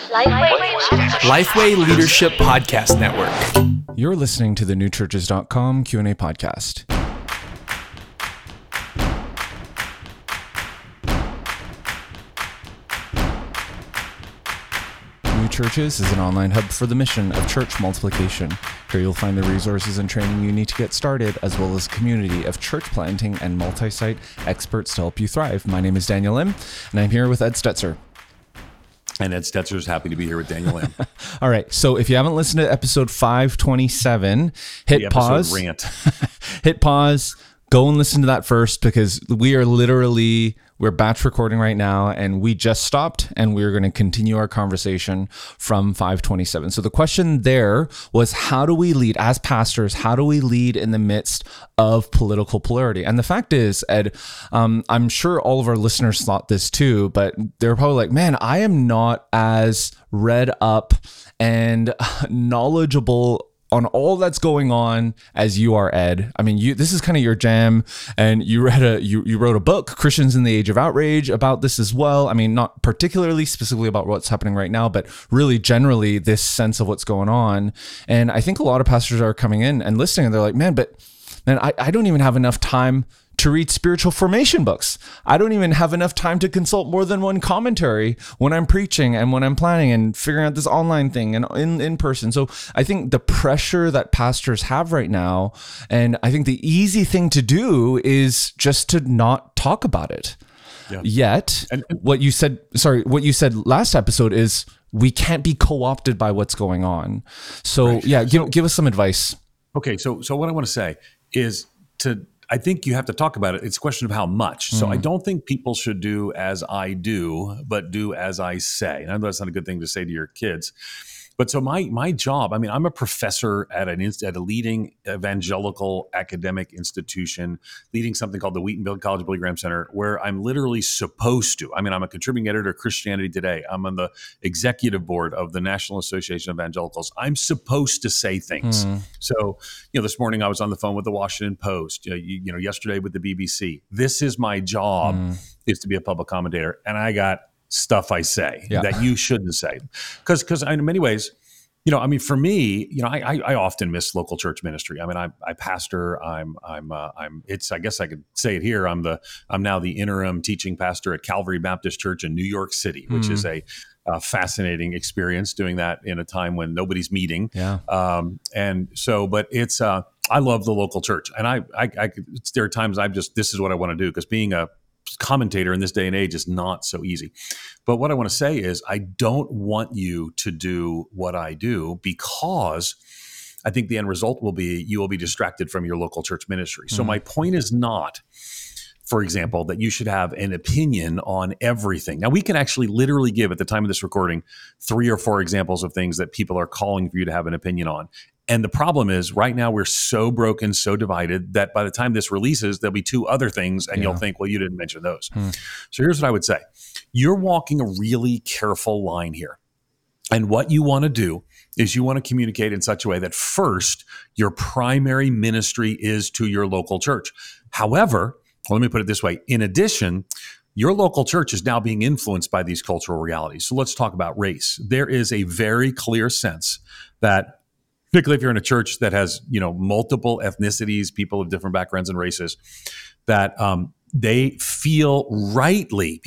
Lifeway Leadership Podcast Network. You're listening to the newchurches.com Q&A podcast. New Churches is an online hub for the mission of church multiplication. Here you'll find the resources and training you need to get started, as well as a community of church planting and multi-site experts to help you thrive. My name is Daniel Lim, and I'm here with Ed Stetzer. And Ed Stetzer is happy to be here with Daniel Lim. All right. So if you haven't listened to episode 527, hit pause. Rant. Hit pause. Go and listen to that first, because we're batch recording right now, and we just stopped, and we're going to continue our conversation from 527. So the question there was, how do we lead as pastors? How do we lead in the midst of political polarity? And the fact is, Ed, I'm sure all of our listeners thought this too, but they're probably like, man, I am not as read up and knowledgeable on all that's going on as you are, Ed. I mean, this is kind of your jam, and you wrote a book, Christians in the Age of Outrage, about this as well. I mean, not particularly specifically about what's happening right now, but really generally this sense of what's going on. And I think a lot of pastors are coming in and listening, and they're like, man, I don't even have enough time to read spiritual formation books. I don't even have enough time to consult more than one commentary when I'm preaching and when I'm planning and figuring out this online thing and in person. So I think the pressure that pastors have right now, and I think the easy thing to do is just to not talk about it. Yeah. Yet, what you said last episode is we can't be co-opted by what's going on. So right. Give us some advice. Okay, so what I want to say is I think you have to talk about it. It's a question of how much. So I don't think people should do as I do, but do as I say. And I know that's not a good thing to say to your kids. But so my job, I mean, I'm a professor at a leading evangelical academic institution, leading something called the Wheaton College Billy Graham Center, where I'm literally supposed to. I mean, I'm a contributing editor of Christianity Today. I'm on the executive board of the National Association of Evangelicals. I'm supposed to say things. So, this morning I was on the phone with the Washington Post, yesterday with the BBC. This is my job, is to be a public commentator. And I got stuff I say that you shouldn't say, because in many ways, for me, I often miss local church ministry. I mean, I pastor. I guess I could say it here. I'm now the interim teaching pastor at Calvary Baptist Church in New York City, which is a fascinating experience, doing that in a time when nobody's meeting. Yeah. But it's I love the local church, and there are times this is what I want to do, because being a commentator in this day and age is not so easy. But what I want to say is, I don't want you to do what I do, because I think the end result will be you will be distracted from your local church ministry. So my point is not, for example, that you should have an opinion on everything. Now, we can actually literally give, at the time of this recording, 3 or 4 examples of things that people are calling for you to have an opinion on. And the problem is, right now we're so broken, so divided, that by the time this releases, there'll be 2 other things, and you'll think, well, you didn't mention those. So here's what I would say. You're walking a really careful line here. And what you want to do is you want to communicate in such a way that, first, your primary ministry is to your local church. However, let me put it this way. In addition, your local church is now being influenced by these cultural realities. So let's talk about race. There is a very clear sense that, particularly if you're in a church that has, multiple ethnicities, people of different backgrounds and races, that people feel rightly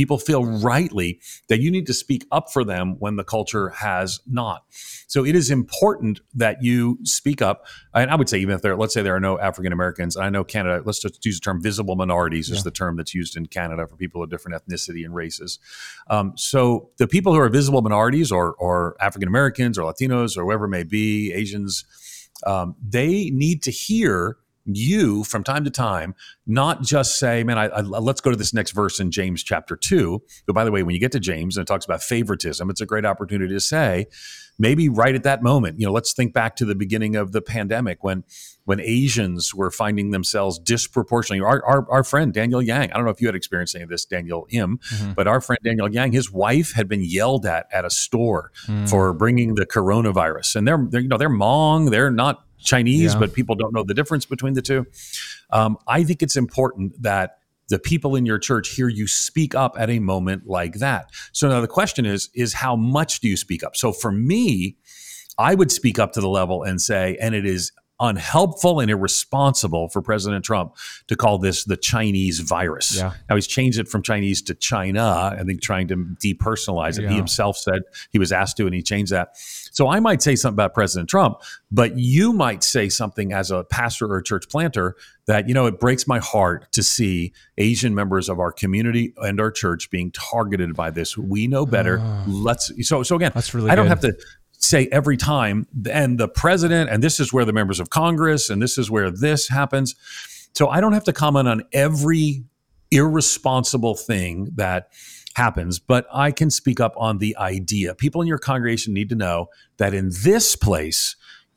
that you need to speak up for them when the culture has not. So it is important that you speak up. And I would say, even if let's say there are no African Americans, and I know Canada, let's just use the term visible minorities is the term that's used in Canada for people of different ethnicity and races. So the people who are visible minorities, or African Americans, or Latinos, or whoever it may be, Asians, they need to hear you from time to time, not just say, man, let's go to this next verse in James chapter 2. But by the way, when you get to James and it talks about favoritism, it's a great opportunity to say, maybe right at that moment, let's think back to the beginning of the pandemic when Asians were finding themselves disproportionately. Our friend Daniel Yang, I don't know if you had experienced any of this, Daniel Im, but our friend Daniel Yang, his wife had been yelled at a store for bringing the coronavirus, and they're Hmong, they're not Chinese, but people don't know the difference between the two. I think it's important that the people in your church hear you speak up at a moment like that. So now the question is how much do you speak up? So for me, I would speak up to the level and say, and it is unhelpful and irresponsible for President Trump to call this the Chinese virus. Yeah. Now he's changed it from Chinese to China, I think trying to depersonalize it. Yeah. He himself said he was asked to, and he changed that. So I might say something about President Trump, but you might say something as a pastor or a church planter that, it breaks my heart to see Asian members of our community and our church being targeted by this. We know better. So again, that's really I don't good. have to say every time, and the president, and this is where the members of Congress, and this is where this happens. So I don't have to comment on every irresponsible thing that happens, but I can speak up on the idea. People in your congregation need to know that in this place,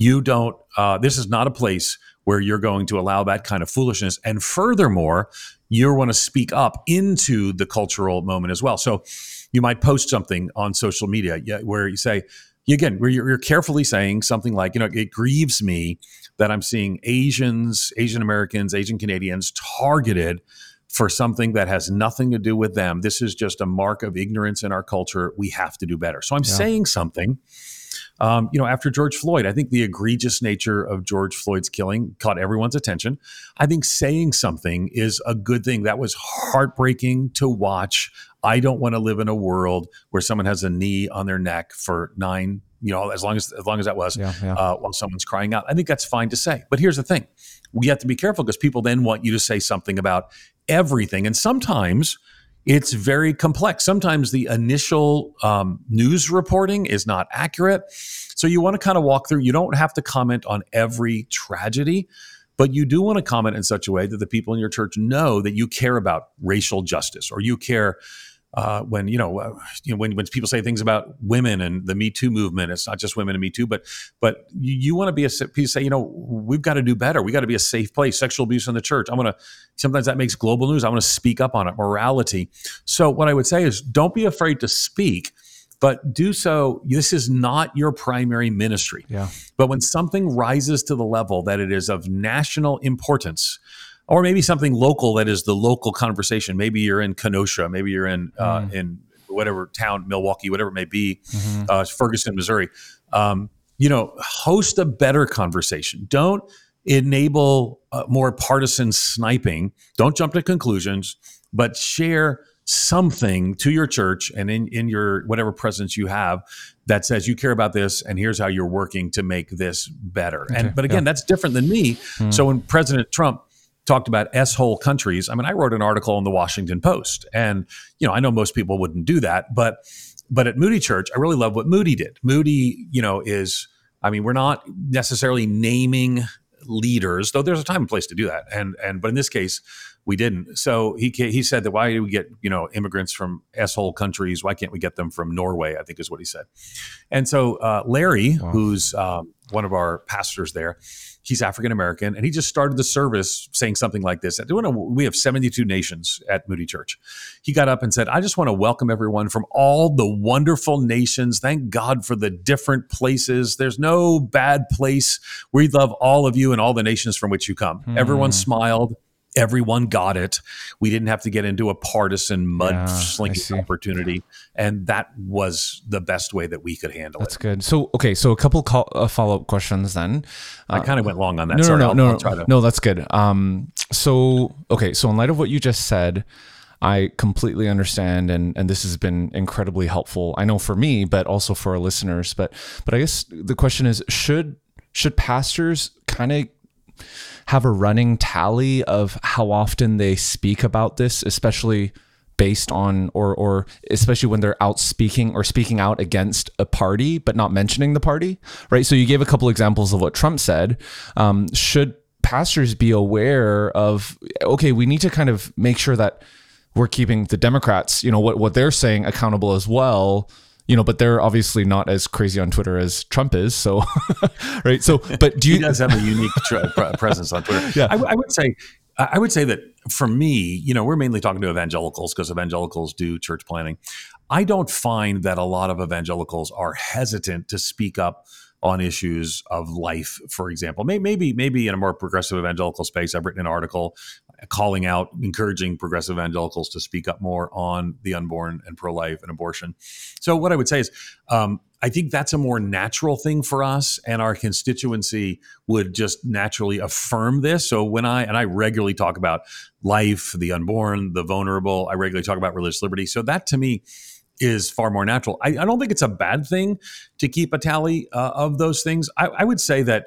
this is not a place where you're going to allow that kind of foolishness. And furthermore, you want to speak up into the cultural moment as well. So you might post something on social media where you say, again, where you're carefully saying something like, it grieves me that I'm seeing Asians, Asian Americans, Asian Canadians targeted for something that has nothing to do with them. This is just a mark of ignorance in our culture. We have to do better. So I'm saying something. After George Floyd, I think the egregious nature of George Floyd's killing caught everyone's attention. I think saying something is a good thing. That was heartbreaking to watch. I don't want to live in a world where someone has a knee on their neck for 9, as long as that was, while someone's crying out. I think that's fine to say. But here's the thing. We have to be careful because people then want you to say something about everything. And sometimes it's very complex. Sometimes the initial news reporting is not accurate. So you want to kind of walk through. You don't have to comment on every tragedy, but you do want to comment in such a way that the people in your church know that you care about racial justice, or you care when people say things about women and the Me Too movement. It's not just women and Me Too, but you want to be say, we've got to do better. We got to be a safe place. Sexual abuse in the church. Sometimes that makes global news. I want to speak up on it. Morality. So what I would say is, don't be afraid to speak, but do so. This is not your primary ministry. Yeah. But when something rises to the level that it is of national importance, or maybe something local that is the local conversation. Maybe you're in Kenosha. Maybe you're in whatever town, Milwaukee, whatever it may be, Ferguson, Missouri. Host a better conversation. Don't enable more partisan sniping. Don't jump to conclusions, but share something to your church and in your whatever presence you have that says you care about this, and here's how you're working to make this better. Okay, But again, that's different than me. So when President Trump talked about S-hole countries, I wrote an article in the Washington Post, and I know most people wouldn't do that, but at Moody Church, I really love what Moody did. Moody, we're not necessarily naming leaders, though there's a time and place to do that, but in this case, we didn't. So he said that, why do we get immigrants from S-hole countries? Why can't we get them from Norway? I think is what he said. And so Larry, who's one of our pastors there, he's African American, and he just started the service saying something like this. We have 72 nations at Moody Church. He got up and said, I just want to welcome everyone from all the wonderful nations. Thank God for the different places. There's no bad place. We love all of you and all the nations from which you come. Everyone smiled. Everyone got it. We didn't have to get into a partisan mud-slinging opportunity. And that was the best way that we could handle That's it. good. So a couple follow-up questions then. I kind of went long on that. No, that's good. So in light of what you just said, I completely understand, and this has been incredibly helpful. I know for me, but also for our listeners. But I guess the question is, should pastors kind of have a running tally of how often they speak about this, especially based on or especially when they're out speaking or speaking out against a party but not mentioning the party, right? So you gave a couple examples of what Trump said. Should pastors be aware of, okay, we need to kind of make sure that we're keeping the Democrats, what they're saying accountable as well, but they're obviously not as crazy on Twitter as Trump is. So, right. So, but he does have a unique presence on Twitter. Yeah. I would say that for me, we're mainly talking to evangelicals because evangelicals do church planning. I don't find that a lot of evangelicals are hesitant to speak up, but when something rises to the level that it is of national importance, you don't have to comment on every tragedy. But you do want to comment on the idea. People in your congregation need to know that in this place, you are going to allow that kind of foolishness. So you want to kind of walk through. You don't have to say every tragedy. You want to speak up. I don't find that a lot of evangelicals are hesitant to speak up, on issues of life, for example. Maybe in a more progressive evangelical space, I've written an article calling out, encouraging progressive evangelicals to speak up more on the unborn and pro-life and abortion. So what I would say is, I think that's a more natural thing for us, and our constituency would just naturally affirm this. So when I regularly talk about life, the unborn, the vulnerable, I regularly talk about religious liberty. So that to me is far more natural. I don't think it's a bad thing to keep a tally of those things. I would say that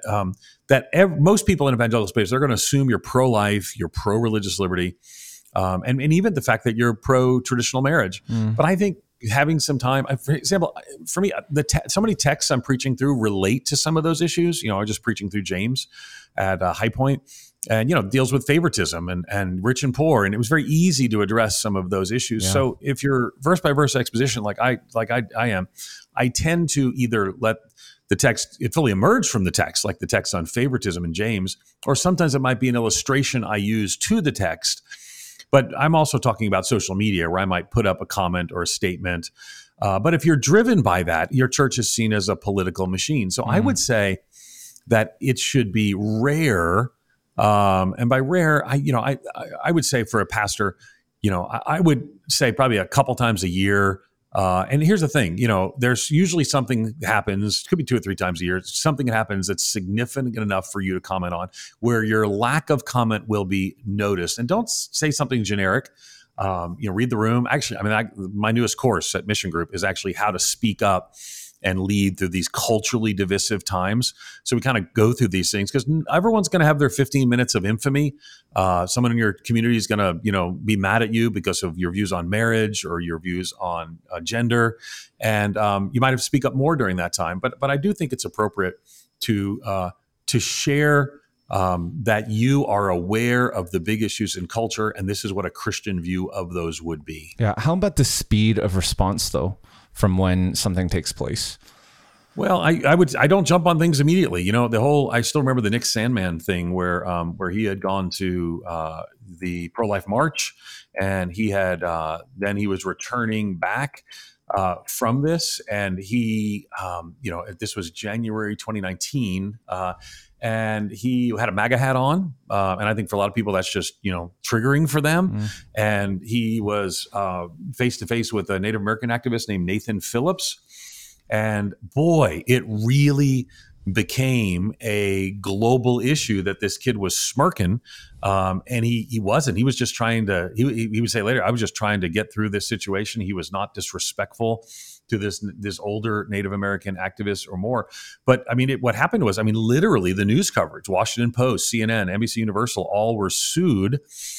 most people in evangelical space, they're going to assume you're pro-life, you're pro-religious liberty, and even the fact that you're pro-traditional marriage. But I think having some time, for example, for me, so many texts I'm preaching through relate to some of those issues. I was just preaching through James at High Point, and deals with favoritism and rich and poor, and it was very easy to address some of those issues. Yeah. So if you're verse by verse exposition like I am, I tend to either let the text it fully emerge from the text, like the text on favoritism in James, or sometimes it might be an illustration I use to the text. But I'm also talking about social media where I might put up a comment or a statement. But if you're driven by that, your church is seen as a political machine. So I would say that it should be rare. And by rare, I would say for a pastor, I would say probably a couple times a year. And here's the thing, there's usually something that happens, could be 2 or 3 times a year, something that happens that's significant enough for you to comment on, where your lack of comment will be noticed. And don't say something generic. Read the room. Actually, my newest course at Mission Group is actually how to speak up and lead through these culturally divisive times. So we kind of go through these things because everyone's going to have their 15 minutes of infamy. Someone in your community is going to, be mad at you because of your views on marriage or your views on gender. And you might have to speak up more during that time. But I do think it's appropriate to share that you are aware of the big issues in culture, and this is what a Christian view of those would be. Yeah. How about the speed of response, though, from when something takes place? Well, I don't jump on things immediately. I still remember the Nick Sandmann thing where he had gone to the pro-life march, and he had then he was returning back from this, and he this was January 2019. And he had a MAGA hat on. And I think for a lot of people, that's just, triggering for them. And he was face to face with a Native American activist named Nathan Phillips. And boy, it really became a global issue that this kid was smirking. And he wasn't. He was just trying to, he would say later, I was just trying to get through this situation. He was not disrespectful to this older Native American activist or more. But what happened was, literally the news coverage, Washington Post, CNN, NBC Universal, all were sued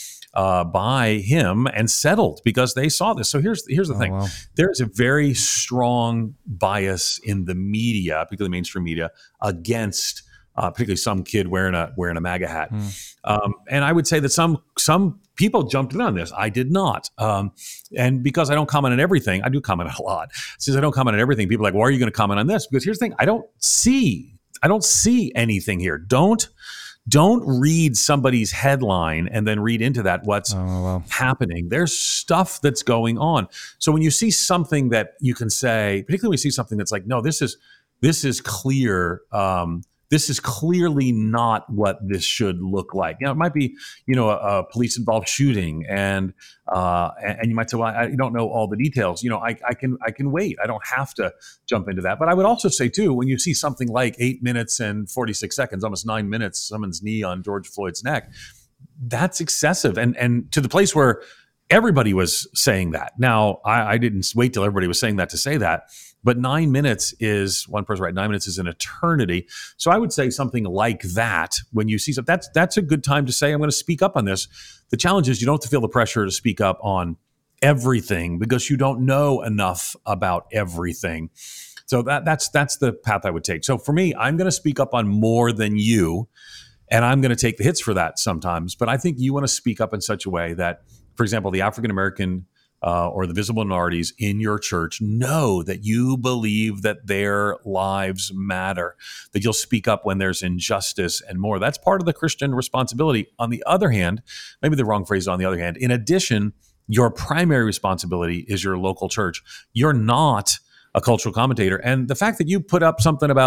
by him and settled because they saw this. So here's the thing. Wow. There's a very strong bias in the media, particularly mainstream media, against particularly some kid wearing a MAGA hat. And I would say that some people jumped in on this. I did not. And because I don't comment on everything, I do comment a lot. Since I don't comment on everything, people are like, why are you going to comment on this? Because here's the thing, I don't see anything here. Don't read somebody's headline and then read into that what's happening. There's stuff that's going on. So when you see something that you can say, particularly when you see something that's like, no, this is clear. This is clearly not what this should look like. It might be, a police-involved shooting, and you might say, well, I don't know all the details. I can wait. I don't have to jump into that. But I would also say too, when you see something like 8 minutes and 46 seconds, almost 9 minutes, someone's knee on George Floyd's neck, that's excessive, and to the place where everybody was saying that. Now, I didn't wait till everybody was saying that to say that. But 9 minutes is, one person, right? 9 minutes is an eternity. So I would say something like that when you see something, that's a good time to say, I'm going to speak up on this. The challenge is you don't have to feel the pressure to speak up on everything because you don't know enough about everything. So that's the path I would take. So for me, I'm going to speak up on more than you, and I'm going to take the hits for that sometimes. But I think you want to speak up in such a way that, for example, the African-American or the visible minorities in your church know that you believe that their lives matter, that you'll speak up when there's injustice and more. That's part of the Christian responsibility. On the other hand, maybe the wrong phrase on the other hand, in addition, your primary responsibility is your local church. You're not a cultural commentator. And the fact that you put up something about,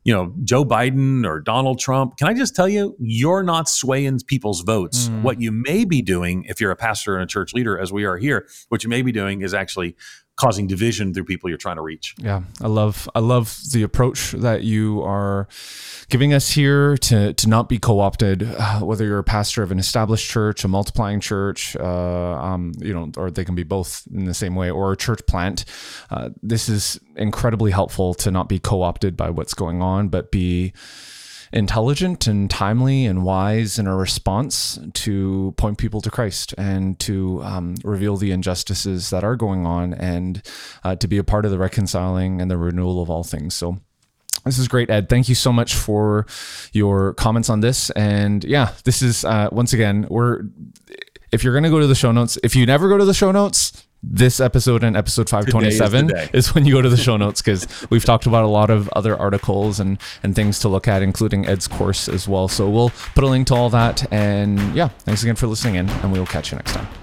Joe Biden or Donald Trump, can I just tell you, you're not swaying people's votes. What you may be doing, if you're a pastor and a church leader, as we are here, what you may be doing is actually causing division through people you're trying to reach. Yeah, I love the approach that you are giving us here to not be co-opted, whether you're a pastor of an established church, a multiplying church, or they can be both in the same way, or a church plant. This is incredibly helpful to not be co-opted by what's going on, but be intelligent and timely and wise in our response to point people to Christ and to reveal the injustices that are going on, and to be a part of the reconciling and the renewal of all things. So this is great, Ed. Thank you so much for your comments on this. And yeah, this is, once again, if you're going to go to the show notes, if you never go to the show notes, this episode and episode 527 is when you go to the show notes, because we've talked about a lot of other articles and things to look at, including Ed's course as well. So we'll put a link to all that. And yeah, thanks again for listening in, and we will catch you next time.